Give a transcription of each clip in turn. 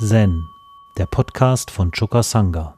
Zen, der Podcast von Choka Sangha.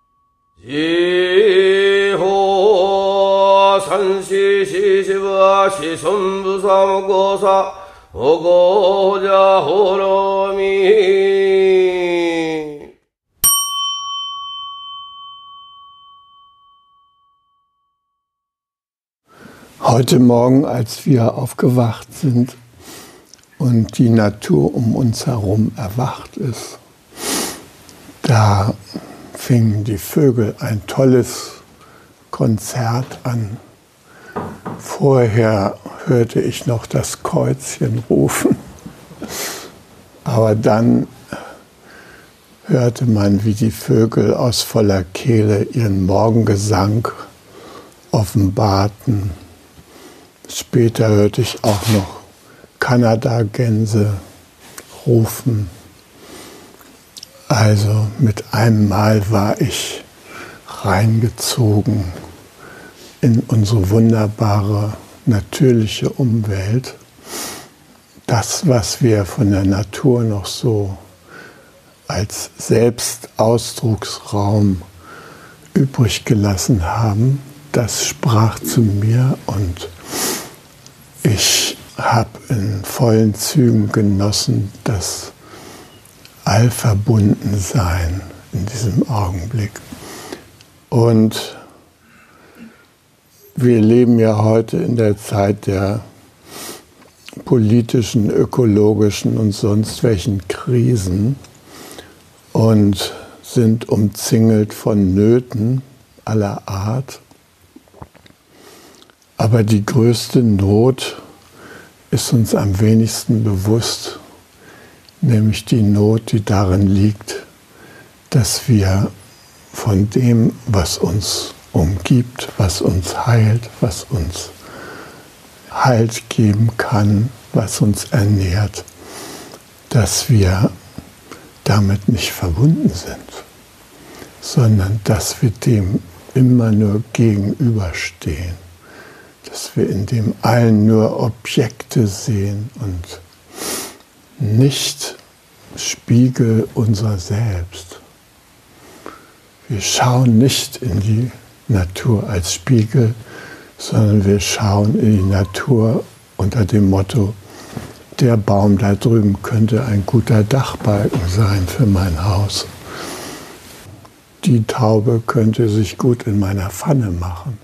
Heute Morgen, als wir aufgewacht sind und die Natur um uns herum erwacht ist, da fingen die Vögel ein tolles Konzert an. Vorher hörte ich noch das Käuzchen rufen, aber dann hörte man, wie die Vögel aus voller Kehle ihren Morgengesang offenbarten. Später hörte ich auch noch Kanadagänse rufen. Also mit einem Mal war ich reingezogen in unsere wunderbare, natürliche Umwelt. Das, was wir von der Natur noch so als Selbstausdrucksraum übrig gelassen haben, das sprach zu mir und ich habe in vollen Zügen genossen, das Allverbundensein in diesem Augenblick. Und wir leben ja heute in der Zeit der politischen, ökologischen und sonst welchen Krisen und sind umzingelt von Nöten aller Art. Aber die größte Not ist uns am wenigsten bewusst, nämlich die Not, die darin liegt, dass wir von dem, was uns umgibt, was uns heilt, was uns Halt geben kann, was uns ernährt, dass wir damit nicht verbunden sind, sondern dass wir dem immer nur gegenüberstehen. Dass wir in dem allen nur Objekte sehen und nicht Spiegel unserer selbst. Wir schauen nicht in die Natur als Spiegel, sondern wir schauen in die Natur unter dem Motto, der Baum da drüben könnte ein guter Dachbalken sein für mein Haus. Die Taube könnte sich gut in meiner Pfanne machen.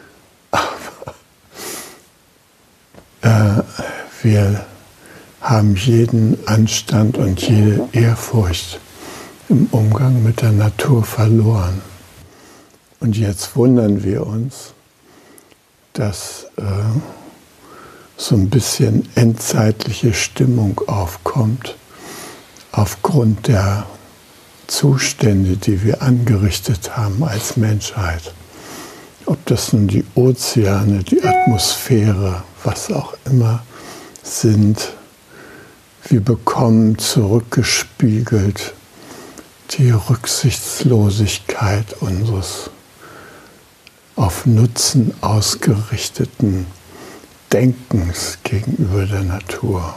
Wir haben jeden Anstand und jede Ehrfurcht im Umgang mit der Natur verloren. Und jetzt wundern wir uns, dass so ein bisschen endzeitliche Stimmung aufkommt, aufgrund der Zustände, die wir angerichtet haben als Menschheit. Ob das nun die Ozeane, die Atmosphäre, was auch immer sind, wir bekommen zurückgespiegelt die Rücksichtslosigkeit unseres auf Nutzen ausgerichteten Denkens gegenüber der Natur.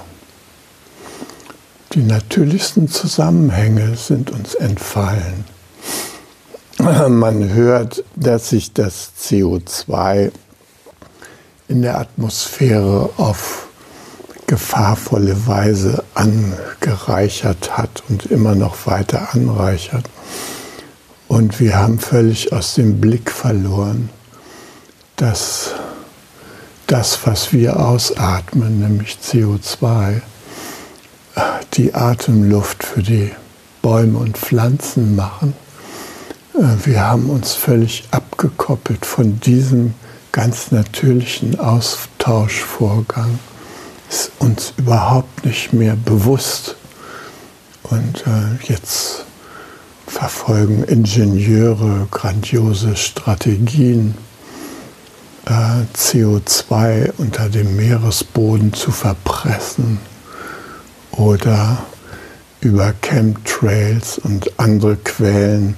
Die natürlichsten Zusammenhänge sind uns entfallen. Man hört, dass sich das CO2 in der Atmosphäre auf gefahrvolle Weise angereichert hat und immer noch weiter anreichert. Und wir haben völlig aus dem Blick verloren, dass das, was wir ausatmen, nämlich CO2, die Atemluft für die Bäume und Pflanzen machen. Wir haben uns völlig abgekoppelt von diesem ganz natürlichen Austauschvorgang. Ist uns überhaupt nicht mehr bewusst. Und jetzt verfolgen Ingenieure grandiose Strategien, CO2 unter dem Meeresboden zu verpressen oder über Chemtrails und andere Quellen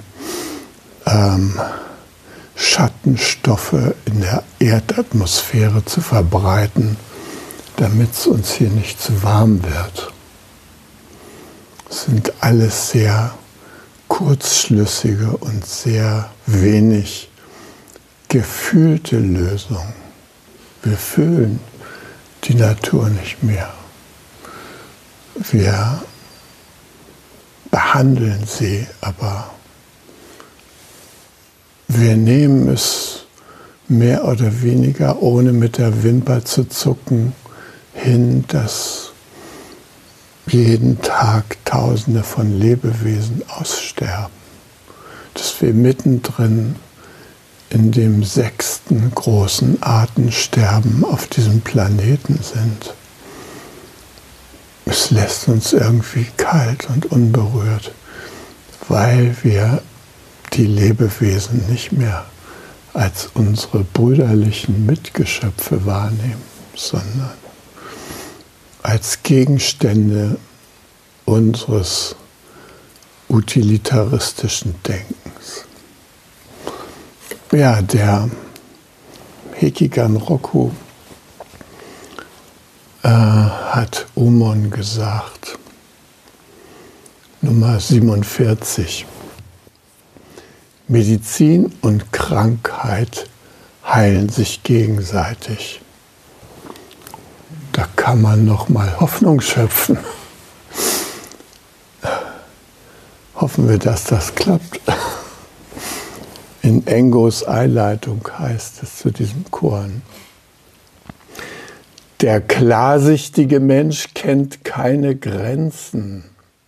Schattenstoffe in der Erdatmosphäre zu verbreiten, damit es uns hier nicht zu warm wird. Es sind alles sehr kurzschlüssige und sehr wenig gefühlte Lösungen. Wir fühlen die Natur nicht mehr. Wir behandeln sie, aber wir nehmen es mehr oder weniger, ohne mit der Wimper zu zucken, hin, dass jeden Tag Tausende von Lebewesen aussterben. Dass wir mittendrin in dem 6. großen Artensterben auf diesem Planeten sind. Es lässt uns irgendwie kalt und unberührt, weil wir die Lebewesen nicht mehr als unsere brüderlichen Mitgeschöpfe wahrnehmen, sondern als Gegenstände unseres utilitaristischen Denkens. Ja, der Hekigan Roku hat Umon gesagt, Nummer 47. Medizin und Krankheit heilen sich gegenseitig. Da kann man noch mal Hoffnung schöpfen. Hoffen wir, dass das klappt. In Engos Einleitung heißt es zu diesem Koan: Der klarsichtige Mensch kennt keine Grenzen.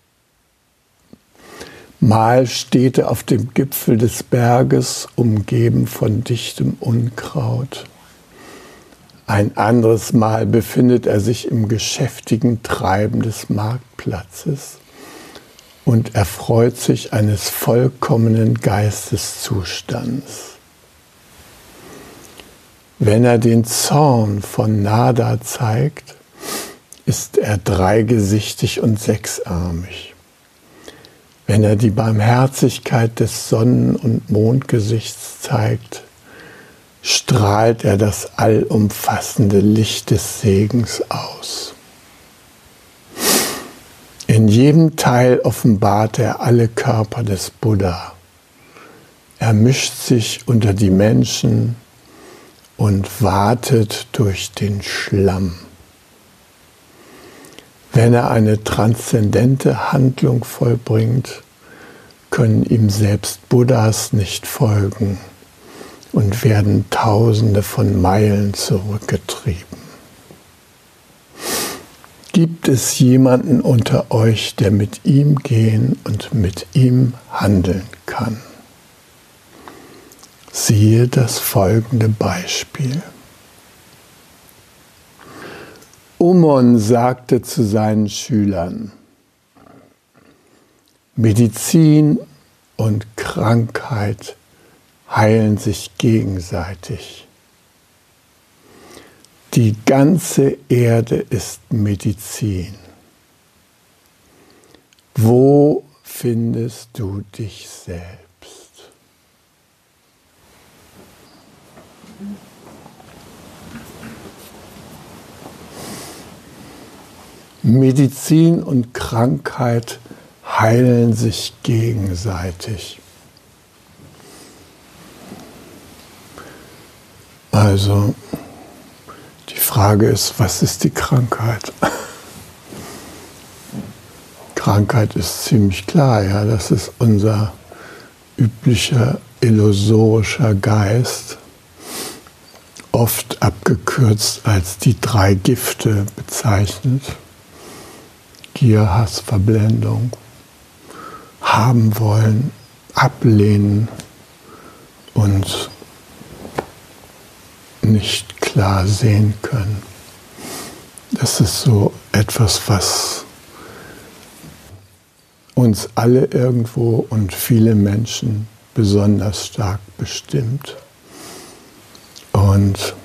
Mal steht er auf dem Gipfel des Berges, umgeben von dichtem Unkraut. Ein anderes Mal befindet er sich im geschäftigen Treiben des Marktplatzes und erfreut sich eines vollkommenen Geisteszustands. Wenn er den Zorn von Nada zeigt, ist er dreigesichtig und sechsarmig. Wenn er die Barmherzigkeit des Sonnen- und Mondgesichts zeigt, strahlt er das allumfassende Licht des Segens aus. In jedem Teil offenbart er alle Körper des Buddha. Er mischt sich unter die Menschen und watet durch den Schlamm. Wenn er eine transzendente Handlung vollbringt, können ihm selbst Buddhas nicht folgen und werden Tausende von Meilen zurückgetrieben. Gibt es jemanden unter euch, der mit ihm gehen und mit ihm handeln kann? Siehe das folgende Beispiel. Umon sagte zu seinen Schülern: Medizin und Krankheit heilen sich gegenseitig. Die ganze Erde ist Medizin. Wo findest du dich selbst? Medizin und Krankheit heilen sich gegenseitig. Also, die Frage ist, was ist die Krankheit? Krankheit ist ziemlich klar, ja, das ist unser üblicher illusorischer Geist, oft abgekürzt als die 3 Gifte bezeichnet. Gier, Hass, Verblendung, haben wollen, ablehnen und nicht klar sehen können. Das ist so etwas, was uns alle irgendwo und viele Menschen besonders stark bestimmt. Und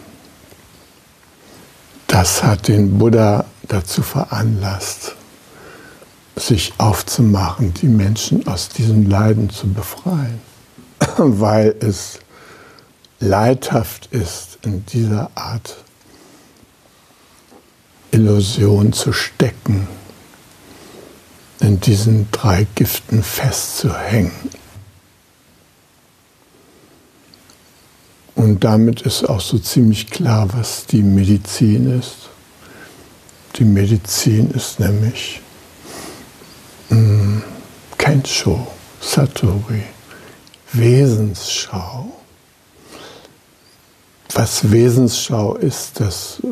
das hat den Buddha dazu veranlasst, sich aufzumachen, die Menschen aus diesem Leiden zu befreien, weil es leidhaft ist, in dieser Art Illusion zu stecken, in diesen 3 Giften festzuhängen. Und damit ist auch so ziemlich klar, was die Medizin ist. Die Medizin ist nämlich Kensho, Satori, Wesensschau. Was Wesensschau ist, das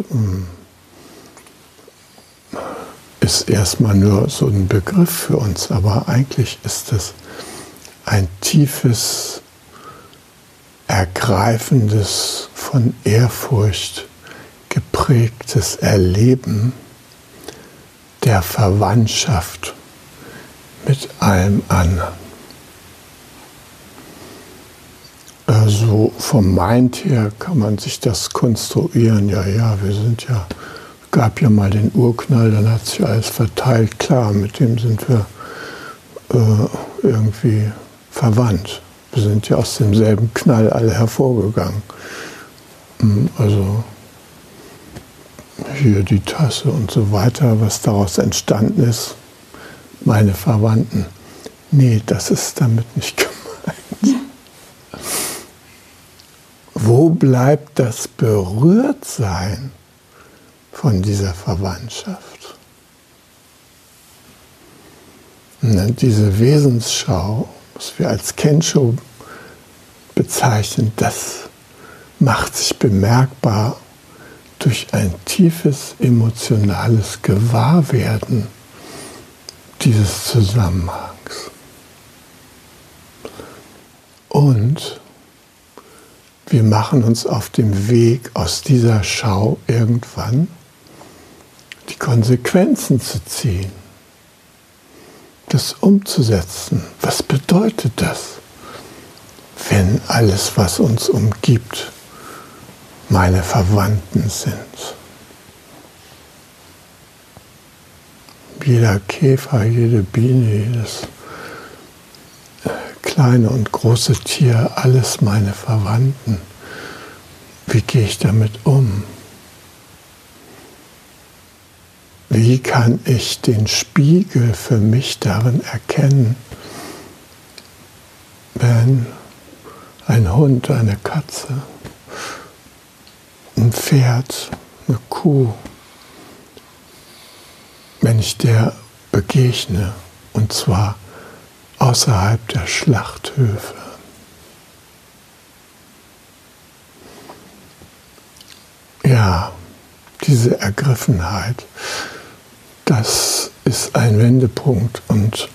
ist erstmal nur so ein Begriff für uns, aber eigentlich ist es ein tiefes, ergreifendes, von Ehrfurcht geprägtes Erleben der Verwandtschaft mit allem anderen. Also vom Mind her kann man sich das konstruieren. Ja, gab ja mal den Urknall, dann hat sich alles verteilt. Klar, mit dem sind wir irgendwie verwandt. Wir sind ja aus demselben Knall alle hervorgegangen. Also hier die Tasse und so weiter, was daraus entstanden ist, meine Verwandten. Nee, das ist damit nicht gemeint. Wo bleibt das Berührtsein von dieser Verwandtschaft? Diese Wesensschau, was wir als Kensho bezeichnen, das macht sich bemerkbar durch ein tiefes emotionales Gewahrwerden dieses Zusammenhangs. Und wir machen uns auf dem Weg aus dieser Schau irgendwann die Konsequenzen zu ziehen, das umzusetzen. Was bedeutet das, wenn alles, was uns umgibt, meine Verwandten sind? Jeder Käfer, jede Biene, jedes kleine und große Tier, alles meine Verwandten. Wie gehe ich damit um? Wie kann ich den Spiegel für mich darin erkennen, wenn ein Hund, eine Katze, ein Pferd, eine Kuh, wenn ich der begegne, und zwar außerhalb der Schlachthöfe. Ja, diese Ergriffenheit, das ist ein Wendepunkt, und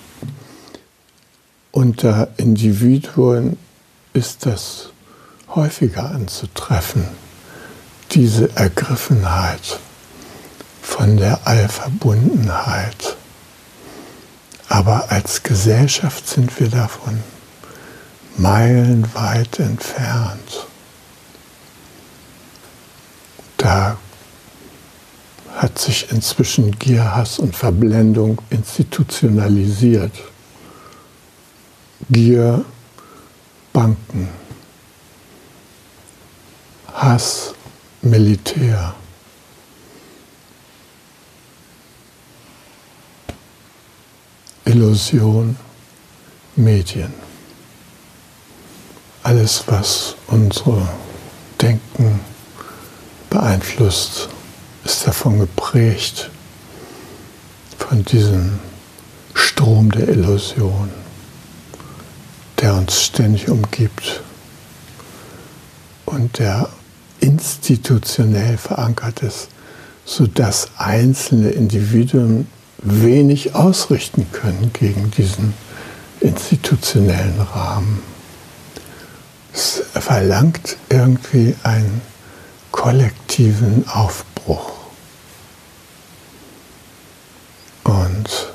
unter Individuen ist das häufiger anzutreffen, diese Ergriffenheit von der Allverbundenheit. Aber als Gesellschaft sind wir davon meilenweit entfernt. Da hat sich inzwischen Gier, Hass und Verblendung institutionalisiert. Gier, Banken, Hass, Militär. Illusion, Medien. Alles, was unser Denken beeinflusst, ist davon geprägt, von diesem Strom der Illusion, der uns ständig umgibt und der institutionell verankert ist, sodass einzelne Individuen wenig ausrichten können gegen diesen institutionellen Rahmen. Es verlangt irgendwie einen kollektiven Aufbruch. Und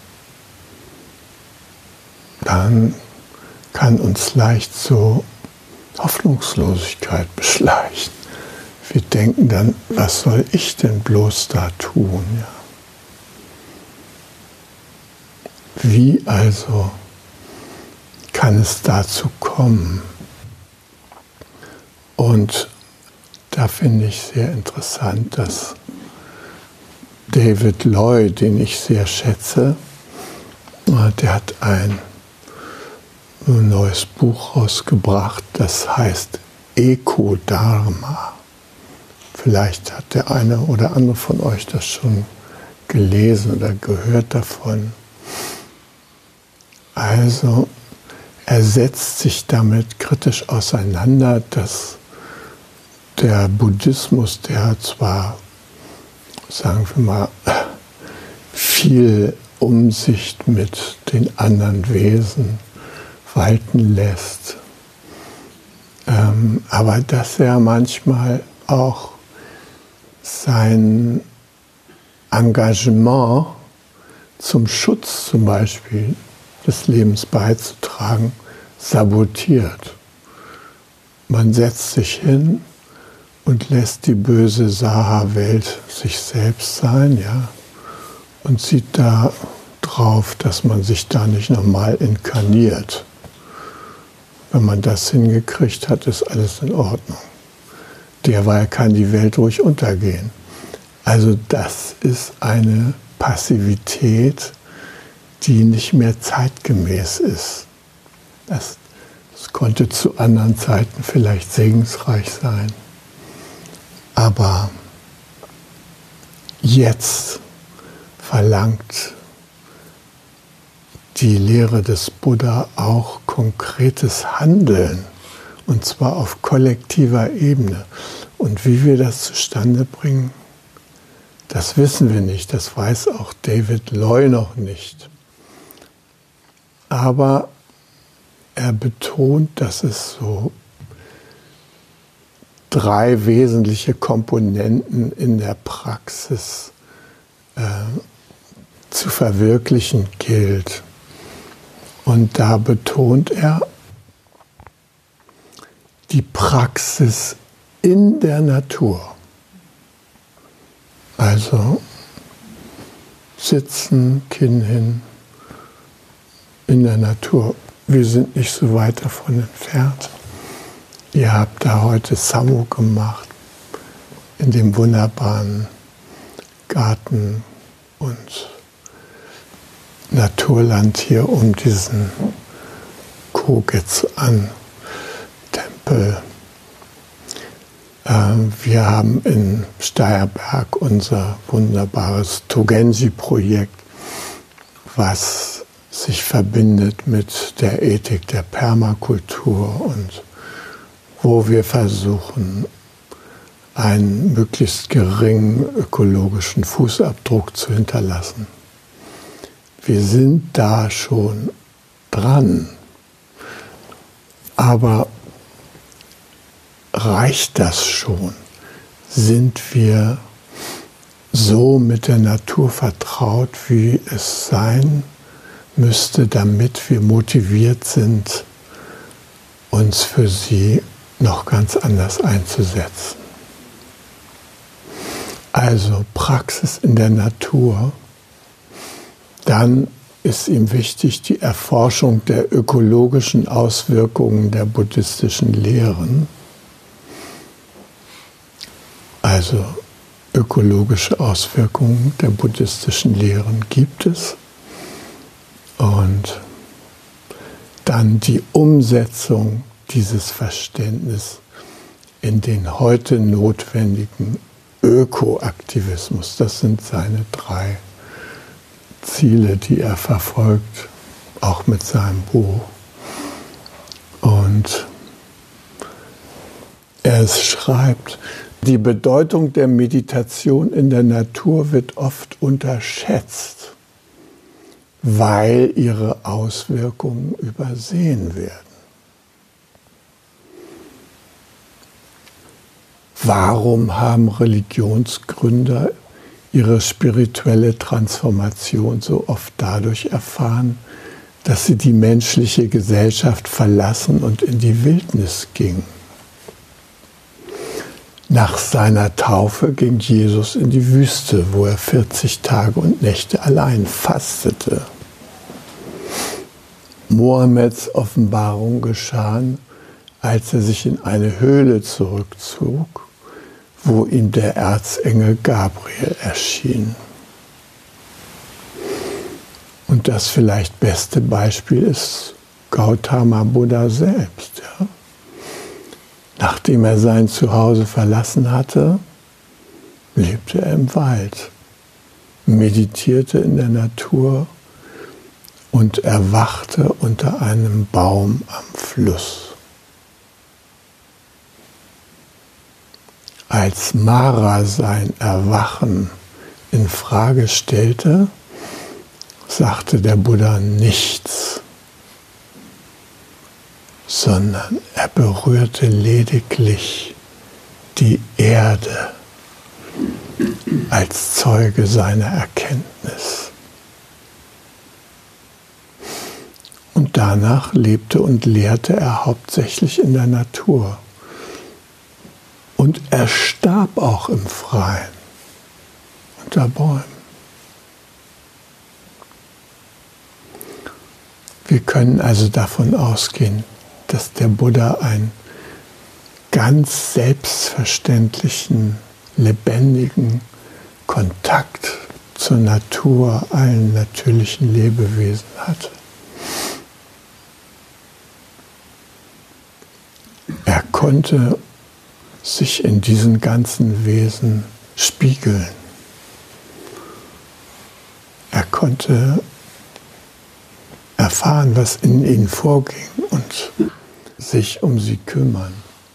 dann kann uns leicht so Hoffnungslosigkeit beschleichen. Wir denken dann, was soll ich denn bloß da tun? Ja. Wie also kann es dazu kommen? Und da finde ich sehr interessant, dass David Lloyd, den ich sehr schätze, Der hat ein neues Buch rausgebracht, das heißt Eko-Dharma. Vielleicht hat der eine oder andere von euch das schon gelesen oder gehört davon. Also er setzt sich damit kritisch auseinander, dass der Buddhismus, der zwar, sagen wir mal, viel Umsicht mit den anderen Wesen walten lässt, aber dass er manchmal auch sein Engagement zum Schutz zum Beispiel des Lebens beizutragen, sabotiert. Man setzt sich hin und lässt die böse Saha-Welt sich selbst sein, ja, und sieht da drauf, dass man sich da nicht nochmal inkarniert. Wenn man das hingekriegt hat, ist alles in Ordnung. Derweil kann die Welt ruhig untergehen. Also das ist eine Passivität, die nicht mehr zeitgemäß ist. Das konnte zu anderen Zeiten vielleicht segensreich sein. Aber jetzt verlangt die Lehre des Buddha auch konkretes Handeln, und zwar auf kollektiver Ebene. Und wie wir das zustande bringen, das wissen wir nicht, das weiß auch David Loy noch nicht. Aber er betont, dass es so 3 wesentliche Komponenten in der Praxis zu verwirklichen gilt. Und da betont er die Praxis in der Natur. Also sitzen, Kinn hin, in der Natur. Wir sind nicht so weit davon entfernt. Ihr habt da heute Sammo gemacht, in dem wunderbaren Garten und Naturland hier um diesen Kogetsu-an-Tempel. Wir haben in Steierberg unser wunderbares Togenji-Projekt, was sich verbindet mit der Ethik der Permakultur und wo wir versuchen, einen möglichst geringen ökologischen Fußabdruck zu hinterlassen. Wir sind da schon dran, aber reicht das schon? Sind wir so mit der Natur vertraut, wie es sein müsste, damit wir motiviert sind, uns für sie noch ganz anders einzusetzen? Also Praxis in der Natur. Dann ist ihm wichtig die Erforschung der ökologischen Auswirkungen der buddhistischen Lehren. Also ökologische Auswirkungen der buddhistischen Lehren gibt es. Und dann die Umsetzung dieses Verständnisses in den heute notwendigen Ökoaktivismus. Das sind seine 3 Ziele, die er verfolgt, auch mit seinem Buch. Und er schreibt, die Bedeutung der Meditation in der Natur wird oft unterschätzt, weil ihre Auswirkungen übersehen werden. Warum haben Religionsgründer ihre spirituelle Transformation so oft dadurch erfahren, dass sie die menschliche Gesellschaft verlassen und in die Wildnis gingen? Nach seiner Taufe ging Jesus in die Wüste, wo er 40 Tage und Nächte allein fastete. Mohammeds Offenbarung geschahen, als er sich in eine Höhle zurückzog, wo ihm der Erzengel Gabriel erschien. Und das vielleicht beste Beispiel ist Gautama Buddha selbst. Ja? Nachdem er sein Zuhause verlassen hatte, lebte er im Wald, meditierte in der Natur und erwachte unter einem Baum am Fluss. Als Mara sein Erwachen in Frage stellte, sagte der Buddha nichts, sondern er berührte lediglich die Erde als Zeuge seiner Erkenntnis. Und danach lebte und lehrte er hauptsächlich in der Natur. Und er starb auch im Freien, unter Bäumen. Wir können also davon ausgehen, dass der Buddha einen ganz selbstverständlichen, lebendigen Kontakt zur Natur, allen natürlichen Lebewesen hatte. Er konnte sich in diesen ganzen Wesen spiegeln. Er konnte erfahren, was in ihnen vorging und sich um sie kümmern.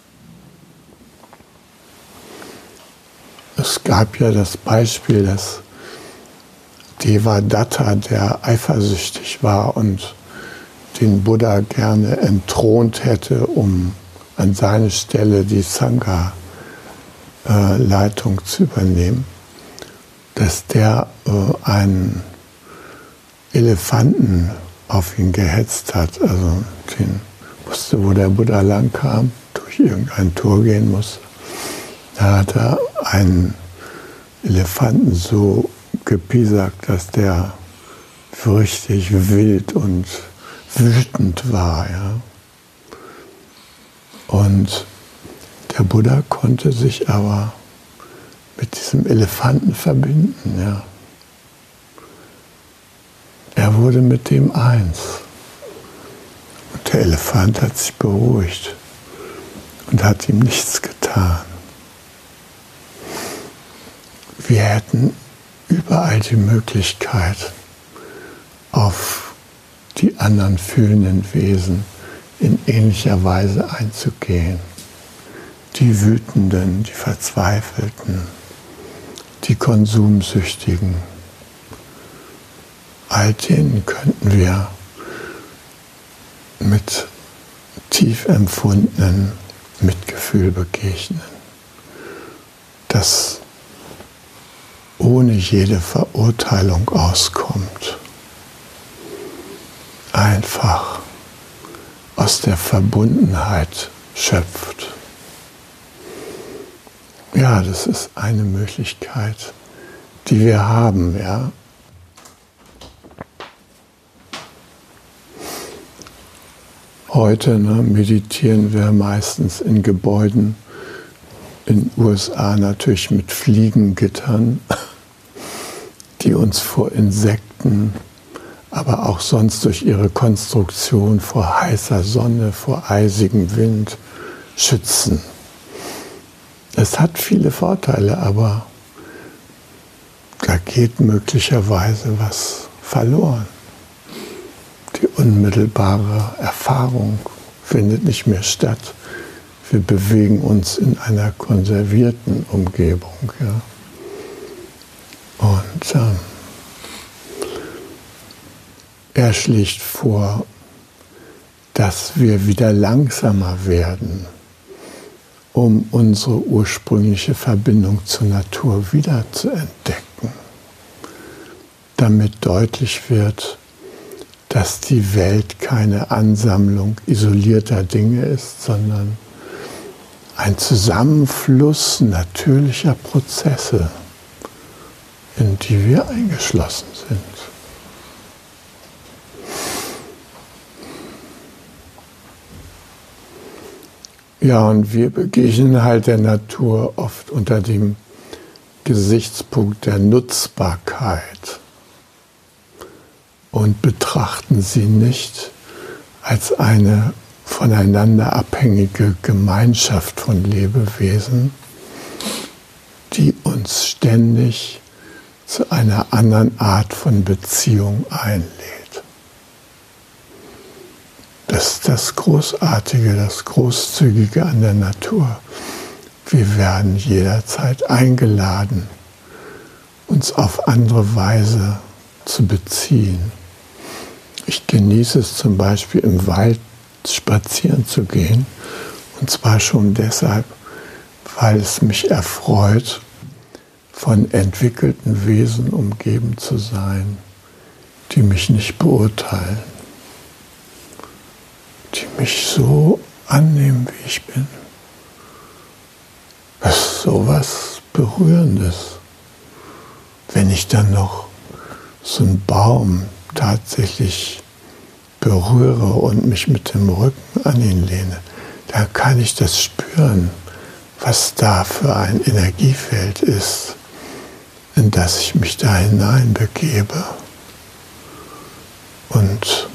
Es gab ja das Beispiel, dass Devadatta, der eifersüchtig war und den Buddha gerne entthront hätte, um an seine Stelle die Sangha-Leitung zu übernehmen, dass der einen Elefanten auf ihn gehetzt hat. Also den wusste, wo der Buddha lang kam, durch irgendein Tor gehen musste. Da hat er einen Elefanten so gepiesackt, dass der richtig wild und wütend war. Ja. Und der Buddha konnte sich aber mit diesem Elefanten verbinden. Ja. Er wurde mit dem eins. Und der Elefant hat sich beruhigt und hat ihm nichts getan. Wir hätten überall die Möglichkeit, auf die anderen fühlenden Wesen in ähnlicher Weise einzugehen. Die Wütenden, die Verzweifelten, die Konsumsüchtigen. All denen könnten wir mit tief empfundenen Mitgefühl begegnen, das ohne jede Verurteilung auskommt. Einfach aus der Verbundenheit schöpft. Ja, das ist eine Möglichkeit, die wir haben, ja. Heute meditieren wir meistens in Gebäuden, in den USA natürlich mit Fliegengittern, die uns vor Insekten, aber auch sonst durch ihre Konstruktion vor heißer Sonne, vor eisigem Wind schützen. Es hat viele Vorteile, aber da geht möglicherweise was verloren. Die unmittelbare Erfahrung findet nicht mehr statt. Wir bewegen uns in einer konservierten Umgebung. Ja. Und er schlägt vor, dass wir wieder langsamer werden, um unsere ursprüngliche Verbindung zur Natur wieder zu entdecken. Damit deutlich wird, dass die Welt keine Ansammlung isolierter Dinge ist, sondern ein Zusammenfluss natürlicher Prozesse, in die wir eingeschlossen sind. Ja, und wir begegnen halt der Natur oft unter dem Gesichtspunkt der Nutzbarkeit. und betrachten sie nicht als eine voneinander abhängige Gemeinschaft von Lebewesen, die uns ständig zu einer anderen Art von Beziehung einlädt. Das ist das Großartige, das Großzügige an der Natur. Wir werden jederzeit eingeladen, uns auf andere Weise zu beziehen. Ich genieße es zum Beispiel im Wald spazieren zu gehen, und zwar schon deshalb, weil es mich erfreut, von entwickelten Wesen umgeben zu sein, die mich nicht beurteilen, die mich so annehmen, wie ich bin. Das ist so was Berührendes. Wenn ich dann noch so einen Baum tatsächlich berühre und mich mit dem Rücken an ihn lehne, dann kann ich das spüren, was da für ein Energiefeld ist, in das ich mich da hineinbegebe. Und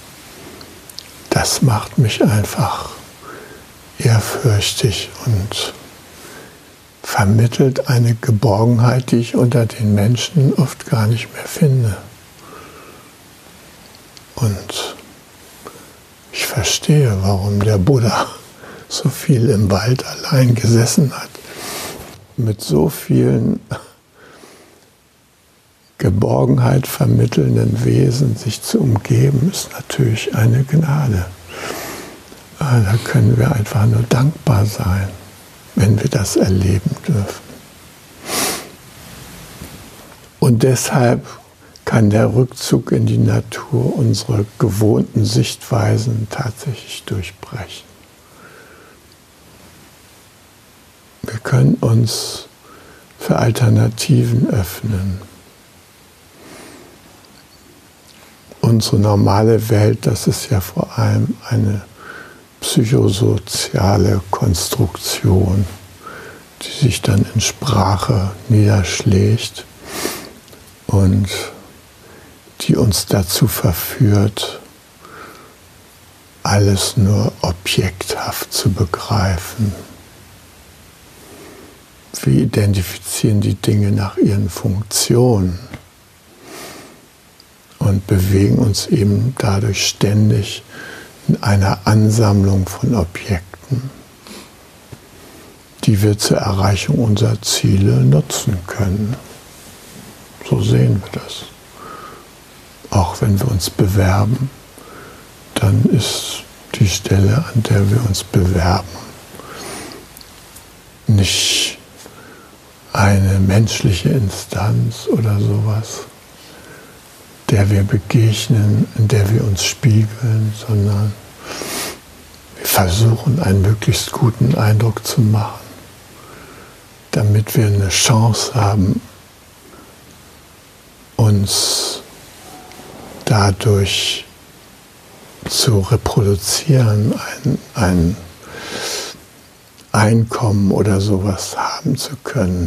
das macht mich einfach ehrfürchtig und vermittelt eine Geborgenheit, die ich unter den Menschen oft gar nicht mehr finde. Und ich verstehe, warum der Buddha so viel im Wald allein gesessen hat. Mit so vielen Geborgenheit vermittelnden Wesen sich zu umgeben, ist natürlich eine Gnade. Da können wir einfach nur dankbar sein, wenn wir das erleben dürfen. Und deshalb kann der Rückzug in die Natur unsere gewohnten Sichtweisen tatsächlich durchbrechen. Wir können uns für Alternativen öffnen. Unsere normale Welt, das ist ja vor allem eine psychosoziale Konstruktion, die sich dann in Sprache niederschlägt und die uns dazu verführt, alles nur objekthaft zu begreifen. Wir identifizieren die Dinge nach ihren Funktionen und bewegen uns eben dadurch ständig in einer Ansammlung von Objekten, die wir zur Erreichung unserer Ziele nutzen können. So sehen wir das. Auch wenn wir uns bewerben, dann ist die Stelle, an der wir uns bewerben, nicht eine menschliche Instanz oder sowas, der wir begegnen, in der wir uns spiegeln, sondern wir versuchen, einen möglichst guten Eindruck zu machen, damit wir eine Chance haben, uns dadurch zu reproduzieren, ein Einkommen oder sowas haben zu können.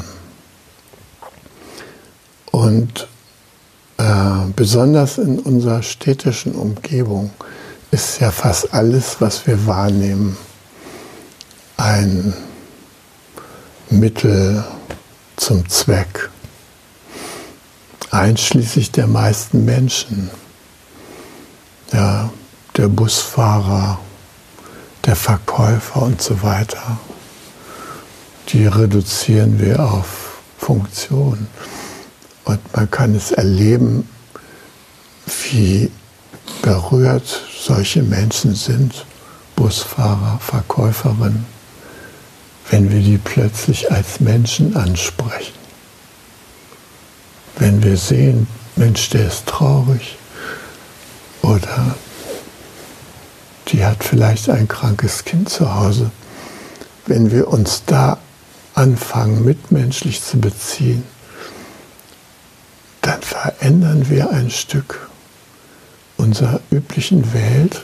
Und besonders in unserer städtischen Umgebung ist ja fast alles, was wir wahrnehmen, ein Mittel zum Zweck, einschließlich der meisten Menschen. Ja, der Busfahrer, der Verkäufer und so weiter, die reduzieren wir auf Funktion. Und man kann es erleben, wie berührt solche Menschen sind, Busfahrer, Verkäuferinnen, wenn wir die plötzlich als Menschen ansprechen. Wenn wir sehen, Mensch, der ist traurig oder die hat vielleicht ein krankes Kind zu Hause. Wenn wir uns da anfangen, mitmenschlich zu beziehen, dann verändern wir ein Stück unserer üblichen Welt,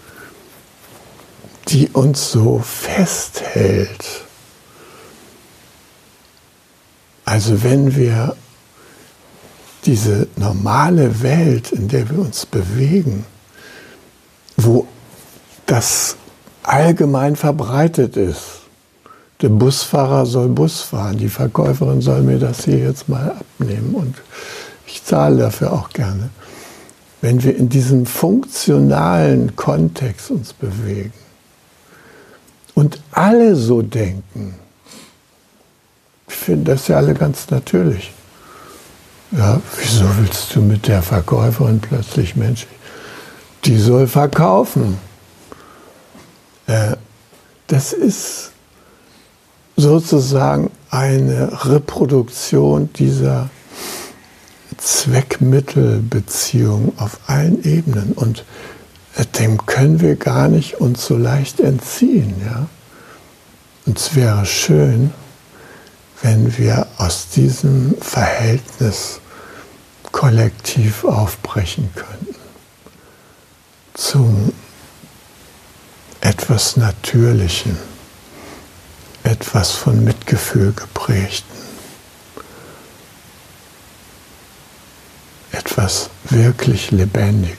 die uns so festhält. Also wenn wir diese normale Welt, in der wir uns bewegen, wo das allgemein verbreitet ist. Der Busfahrer soll Bus fahren, die Verkäuferin soll mir das hier jetzt mal abnehmen und ich zahle dafür auch gerne. Wenn wir in diesem funktionalen Kontext uns bewegen und alle so denken, ich finde das ja alle ganz natürlich. Ja, wieso willst du mit der Verkäuferin plötzlich, Mensch, die soll verkaufen? Das ist sozusagen eine Reproduktion dieser Zweck-Mittel-Beziehung auf allen Ebenen. Und dem können wir gar nicht uns so leicht entziehen. Ja? Und es wäre schön, wenn wir aus diesem Verhältnis kollektiv aufbrechen könnten zum etwas Natürlichen, etwas von Mitgefühl geprägten, etwas wirklich Lebendigen.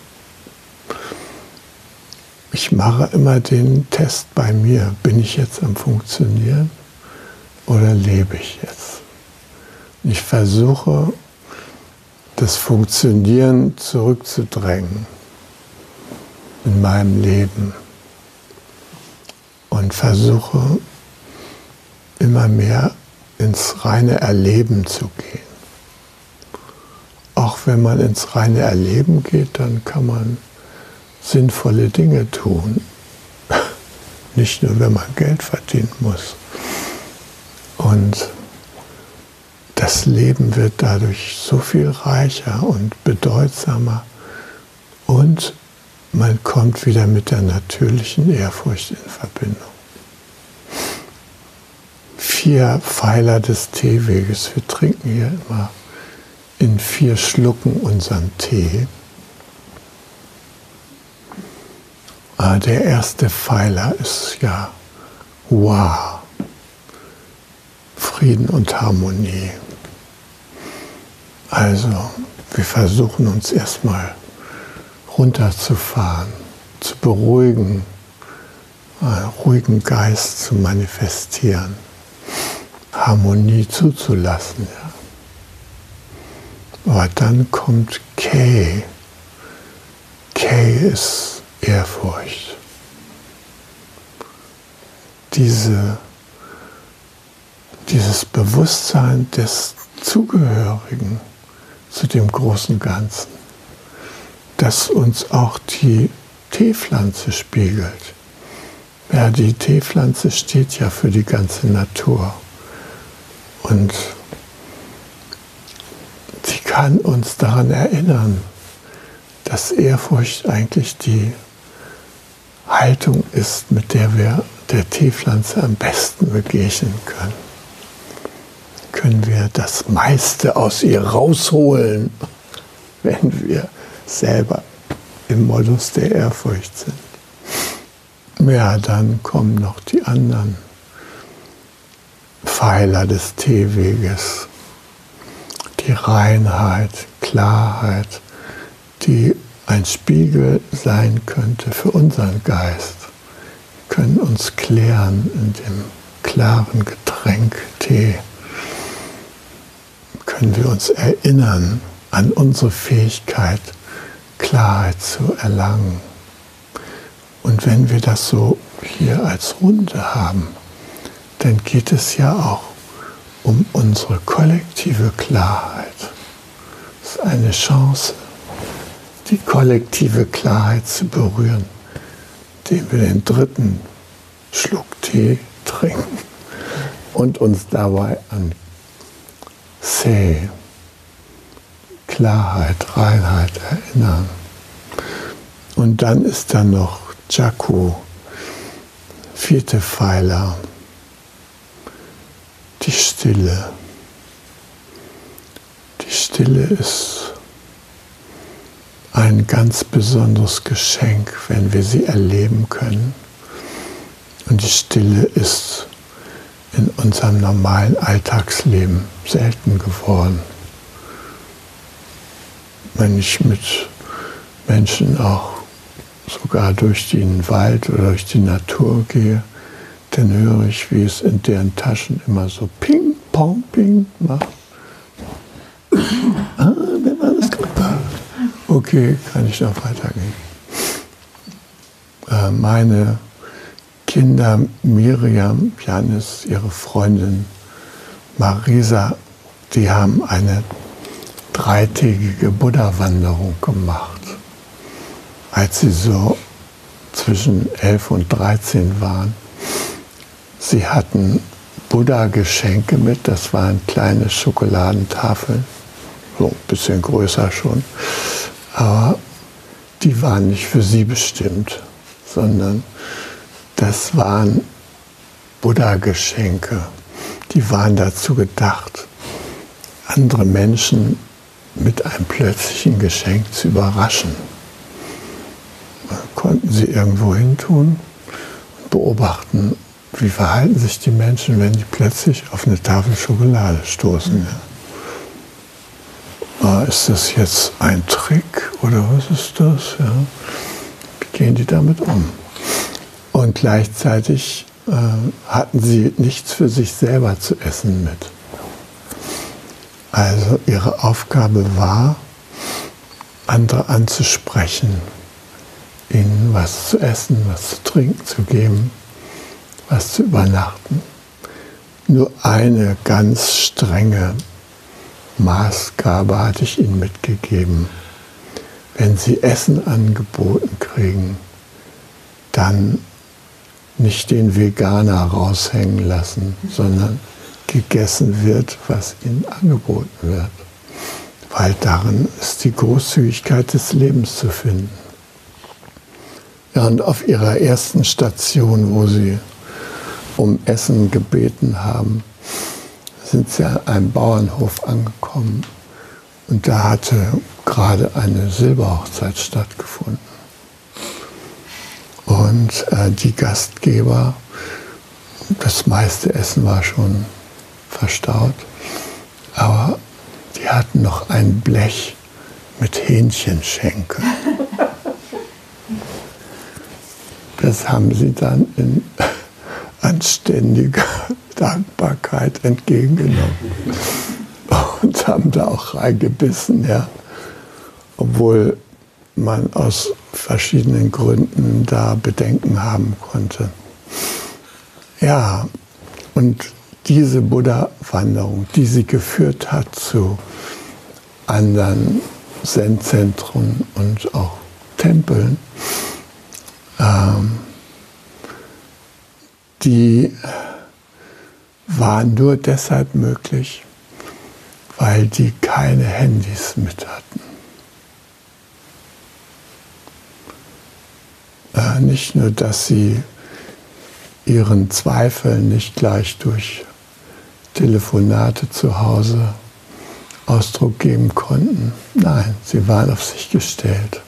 Ich mache immer den Test bei mir, bin ich jetzt am Funktionieren oder lebe ich jetzt? Ich versuche, das Funktionieren zurückzudrängen in meinem Leben und versuche immer mehr ins reine Erleben zu gehen. Auch wenn man ins reine Erleben geht, dann kann man sinnvolle Dinge tun. Nicht nur, wenn man Geld verdienen muss. Und das Leben wird dadurch so viel reicher und bedeutsamer und man kommt wieder mit der natürlichen Ehrfurcht in Verbindung. 4 Pfeiler des Teeweges. Wir trinken hier immer in 4 Schlucken unseren Tee. Der erste Pfeiler ist ja Wa, Frieden und Harmonie. Also, wir versuchen uns erstmal runterzufahren, zu beruhigen, einen ruhigen Geist zu manifestieren, Harmonie zuzulassen. Ja. Aber dann kommt Kei. Kei ist Ehrfurcht. Dieses Bewusstsein des Zugehörigen zu dem großen Ganzen, das uns auch die Teepflanze spiegelt. Ja, die Teepflanze steht ja für die ganze Natur und sie kann uns daran erinnern, dass Ehrfurcht eigentlich die Haltung ist, mit der wir der Teepflanze am besten begegnen können. Können wir das meiste aus ihr rausholen, wenn wir selber im Modus der Ehrfurcht sind. Ja, dann kommen noch die anderen Pfeiler des Teeweges. Die Reinheit, Klarheit, die ein Spiegel sein könnte für unseren Geist. Wir können uns klären in dem klaren Getränk Tee. Können wir uns erinnern an unsere Fähigkeit, Klarheit zu erlangen. Und wenn wir das so hier als Runde haben, dann geht es ja auch um unsere kollektive Klarheit. Es ist eine Chance, die kollektive Klarheit zu berühren, indem wir den 3. Schluck Tee trinken und uns dabei an Se, Klarheit, Reinheit erinnern. Und dann ist da noch Jaku, 4. Pfeiler, die Stille. Die Stille ist ein ganz besonderes Geschenk, wenn wir sie erleben können. Und die Stille ist in unserem normalen Alltagsleben selten geworden. wenn ich mit Menschen auch sogar durch den Wald oder durch die Natur gehe, dann höre ich, wie es in deren Taschen immer so ping, pong, ping macht. Wenn man das gut macht. Okay, kann ich noch weitergehen. Meine Kinder, Miriam, Janis, ihre Freundin Marisa, die haben eine 3-tägige Buddha-Wanderung gemacht. Als sie so zwischen 11 und 13 waren. Sie hatten Buddha-Geschenke mit, das waren kleine Schokoladentafeln, so ein bisschen größer schon. Aber die waren nicht für sie bestimmt, sondern das waren Buddha-Geschenke. Die waren dazu gedacht, andere Menschen mit einem plötzlichen Geschenk zu überraschen. Konnten sie irgendwo hin tun und beobachten, wie verhalten sich die Menschen, wenn die plötzlich auf eine Tafel Schokolade stoßen. Ja. Ist das jetzt ein Trick oder was ist das? Ja. Wie gehen die damit um? Und gleichzeitig hatten sie nichts für sich selber zu essen mit. Also ihre Aufgabe war, andere anzusprechen, ihnen was zu essen, was zu trinken zu geben, was zu übernachten. Nur eine ganz strenge Maßgabe hatte ich ihnen mitgegeben. Wenn sie Essen angeboten kriegen, dann nicht den Veganer raushängen lassen, sondern gegessen wird, was ihnen angeboten wird. Weil darin ist die Großzügigkeit des Lebens zu finden. Ja, und auf ihrer ersten Station, wo sie um Essen gebeten haben, sind sie an einem Bauernhof angekommen. Und da hatte gerade eine Silberhochzeit stattgefunden. Und die Gastgeber, das meiste Essen war schon verstaut, aber die hatten noch ein Blech mit Hähnchenschenkel. Das haben sie dann in anständiger Dankbarkeit entgegengenommen und haben da auch reingebissen, ja. Obwohl man aus verschiedenen Gründen da Bedenken haben konnte. Ja, und diese Buddha-Wanderung, die sie geführt hat zu anderen Zen-Zentren und auch Tempeln, die war nur deshalb möglich, weil die keine Handys mit hatten. Nicht nur, dass sie ihren Zweifeln nicht gleich durch Telefonate zu Hause Ausdruck geben konnten. Nein, sie waren auf sich gestellt.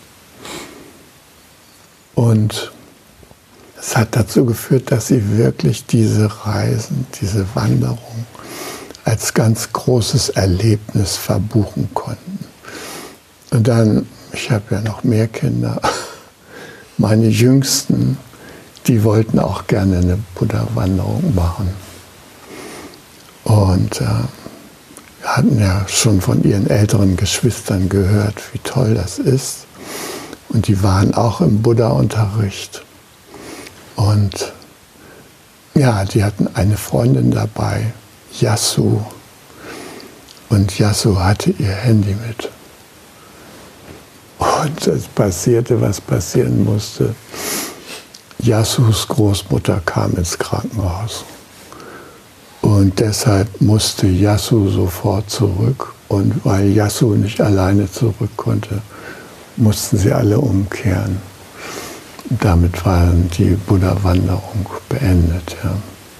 Und es hat dazu geführt, dass sie wirklich diese Reisen, diese Wanderung als ganz großes Erlebnis verbuchen konnten. Und dann, ich habe ja noch mehr Kinder, meine Jüngsten, die wollten auch gerne eine Buddha-Wanderung machen. Und wir hatten ja schon von ihren älteren Geschwistern gehört, wie toll das ist. Und die waren auch im Buddha-Unterricht. Und ja, die hatten eine Freundin dabei, Yasu. Und Yasu hatte ihr Handy mit. Und es passierte, was passieren musste. Yasus Großmutter kam ins Krankenhaus. Und deshalb musste Yasu sofort zurück. Und weil Yasu nicht alleine zurück konnte, mussten sie alle umkehren. Und damit war dann die Buddha-Wanderung beendet. Ja.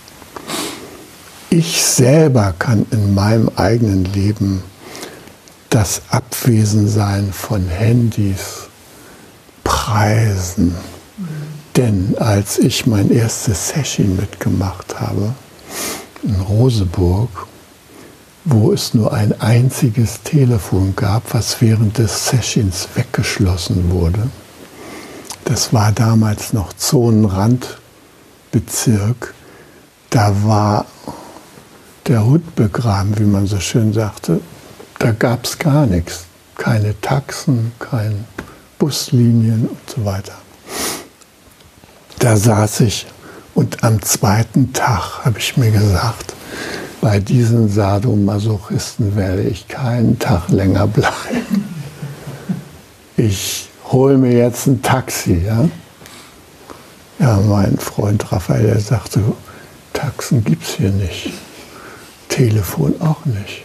Ich selber kann in meinem eigenen Leben das Abwesensein von Handys preisen. Denn als ich mein erstes Session mitgemacht habe, in Roseburg, wo es nur ein einziges Telefon gab, was während des Sessions weggeschlossen wurde. Das war damals noch Zonenrandbezirk. Da war der Hund begraben, wie man so schön sagte. Da gab es gar nichts. Keine Taxen, keine Buslinien und so weiter. Da saß ich und am zweiten Tag habe ich mir gesagt, bei diesen Sadomasochisten werde ich keinen Tag länger bleiben. Ich hole mir jetzt ein Taxi. Ja, mein Freund Raphael, der sagte, Taxen gibt es hier nicht. Telefon auch nicht.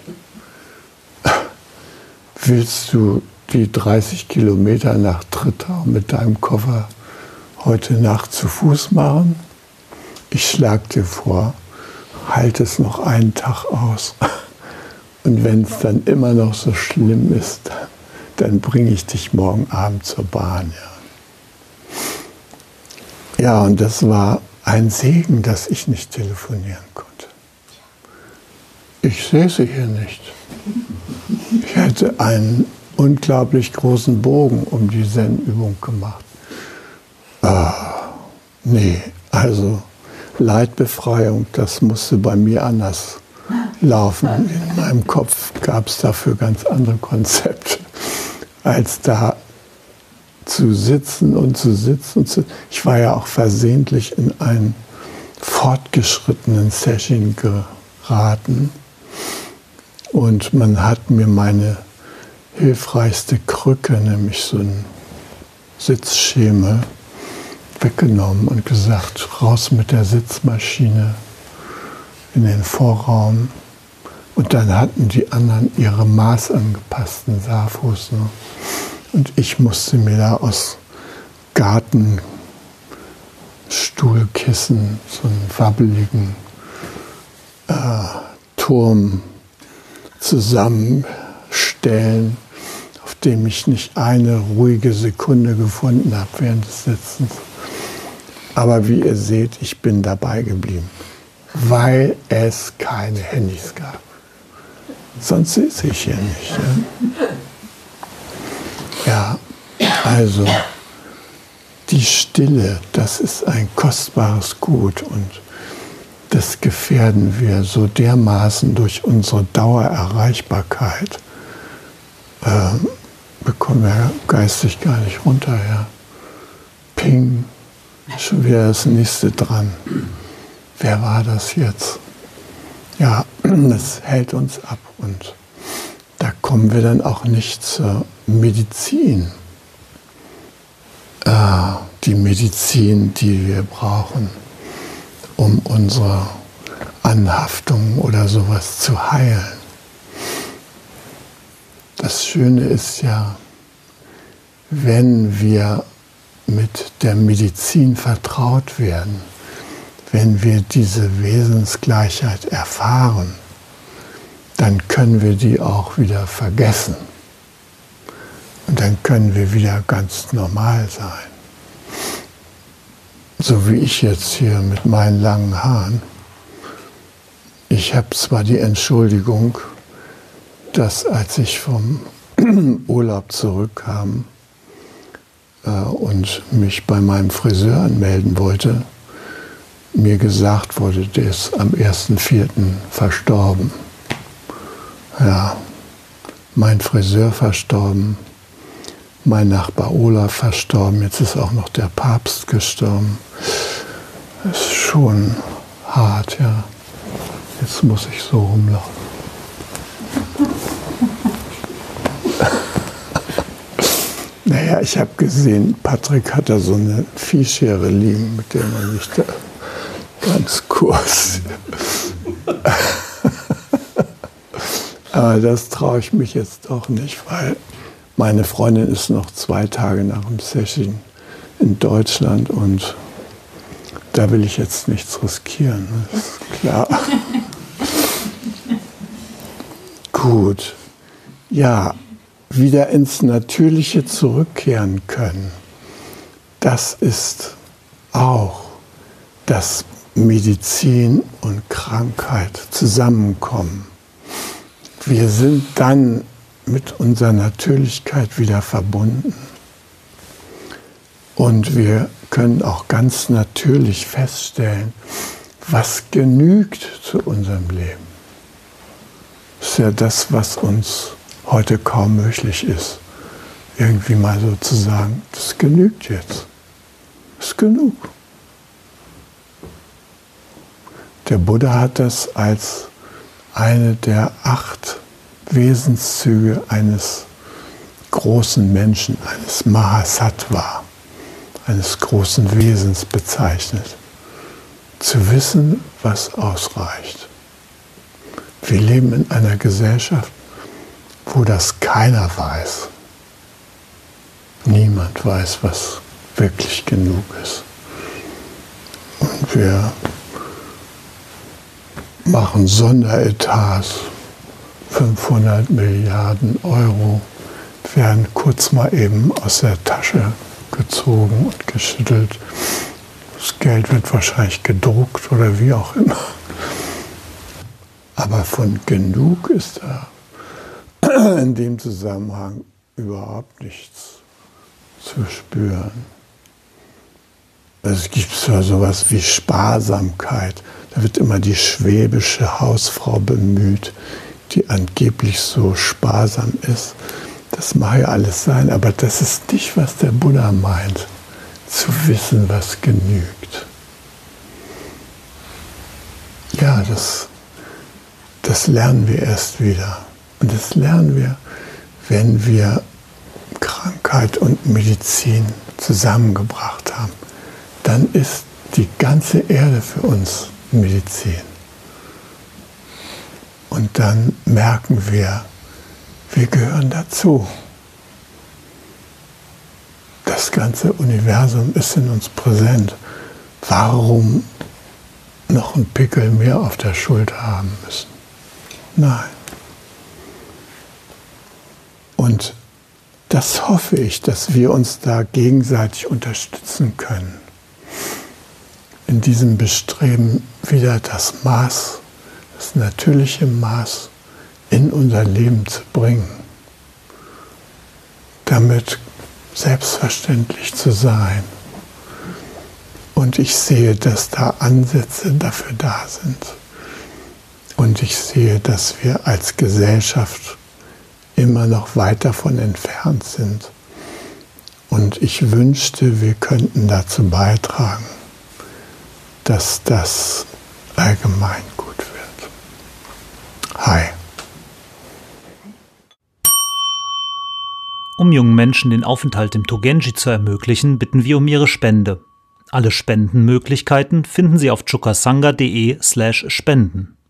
Willst du die 30 Kilometer nach Trittau mit deinem Koffer heute Nacht zu Fuß machen? Ich schlage dir vor, halt es noch einen Tag aus. Und wenn es dann immer noch so schlimm ist, dann bringe ich dich morgen Abend zur Bahn. Ja, und das war ein Segen, dass ich nicht telefonieren konnte. Ich sehe sie hier nicht. Ich hätte einen unglaublich großen Bogen um die Zen-Übung gemacht. Nee, also Leidbefreiung, das musste bei mir anders laufen. In meinem Kopf gab es dafür ganz andere Konzepte, als da zu sitzen und zu sitzen. Ich war ja auch versehentlich in einen fortgeschrittenen Session geraten und man hat mir meine hilfreichste Krücke, nämlich so ein Sitzschemel, weggenommen und gesagt, raus mit der Sitzmaschine in den Vorraum. Und dann hatten die anderen ihre maßangepassten Saarfuß. Ne? Und ich musste mir da aus Gartenstuhlkissen so einen wabbeligen Turm zusammenstellen, auf dem ich nicht eine ruhige Sekunde gefunden habe während des Sitzens. Aber wie ihr seht, ich bin dabei geblieben, weil es keine Handys gab. Sonst sitze ich hier nicht. Ja, also die Stille, das ist ein kostbares Gut und das gefährden wir so dermaßen durch unsere Dauererreichbarkeit. Bekommen wir geistig gar nicht runter. Ja. Ping. Schon wieder das nächste dran. Wer war das jetzt? Ja, das hält uns ab und da kommen wir dann auch nicht zur Medizin. Die Medizin, die wir brauchen, um unsere Anhaftung oder sowas zu heilen. Das Schöne ist ja, wenn wir mit der Medizin vertraut werden, wenn wir diese Wesensgleichheit erfahren, dann können wir die auch wieder vergessen. Und dann können wir wieder ganz normal sein. So wie ich jetzt hier mit meinen langen Haaren. Ich habe zwar die Entschuldigung, dass als ich vom Urlaub zurückkam, und mich bei meinem Friseur anmelden wollte, mir gesagt wurde, der ist am 1.4. verstorben. Ja, mein Friseur verstorben, mein Nachbar Olaf verstorben, jetzt ist auch noch der Papst gestorben. Das ist schon hart, ja. Jetzt muss ich so rumlaufen. Naja, ich habe gesehen, Patrick hat da so eine Viehschere liegen, mit der man sich da ganz kurz... Aber das traue ich mich jetzt auch nicht, weil meine Freundin ist noch 2 Tage nach dem Session in Deutschland und da will ich jetzt nichts riskieren, das ist klar. Gut, ja. Wieder ins Natürliche zurückkehren können. Das ist auch, dass Medizin und Krankheit zusammenkommen. wir sind dann mit unserer Natürlichkeit wieder verbunden. Und wir können auch ganz natürlich feststellen, was genügt zu unserem Leben. Das ist ja das, was uns heute kaum möglich ist. Irgendwie mal so zu sagen, das genügt jetzt. Das ist genug. Der Buddha hat das als eine der 8 Wesenszüge eines großen Menschen, eines Mahasattva, eines großen Wesens bezeichnet. Zu wissen, was ausreicht. Wir leben in einer Gesellschaft, wo das keiner weiß. Niemand weiß, was wirklich genug ist. Und wir machen Sonderetats, 500 Milliarden Euro werden kurz mal eben aus der Tasche gezogen und geschüttelt. Das Geld wird wahrscheinlich gedruckt oder wie auch immer. Aber von genug ist da in dem Zusammenhang überhaupt nichts zu spüren. Es gibt zwar sowas wie Sparsamkeit. Da wird immer die schwäbische Hausfrau bemüht, die angeblich so sparsam ist. Das mag ja alles sein, aber das ist nicht, was der Buddha meint. Zu wissen, was genügt. Ja, das lernen wir erst wieder. Und das lernen wir, wenn wir Krankheit und Medizin zusammengebracht haben. Dann ist die ganze Erde für uns Medizin. Und dann merken wir gehören dazu. Das ganze Universum ist in uns präsent. Warum noch einen Pickel mehr auf der Schulter haben müssen? Nein. Und das hoffe ich, dass wir uns da gegenseitig unterstützen können. In diesem Bestreben wieder das Maß, das natürliche Maß in unser Leben zu bringen. Damit selbstverständlich zu sein. Und ich sehe, dass da Ansätze dafür da sind. Und ich sehe, dass wir als Gesellschaft immer noch weit davon entfernt sind. Und ich wünschte, wir könnten dazu beitragen, dass das allgemein gut wird. Hi. Um jungen Menschen den Aufenthalt im Togenji zu ermöglichen, bitten wir um ihre Spende. Alle Spendenmöglichkeiten finden Sie auf chukasanga.de/spenden.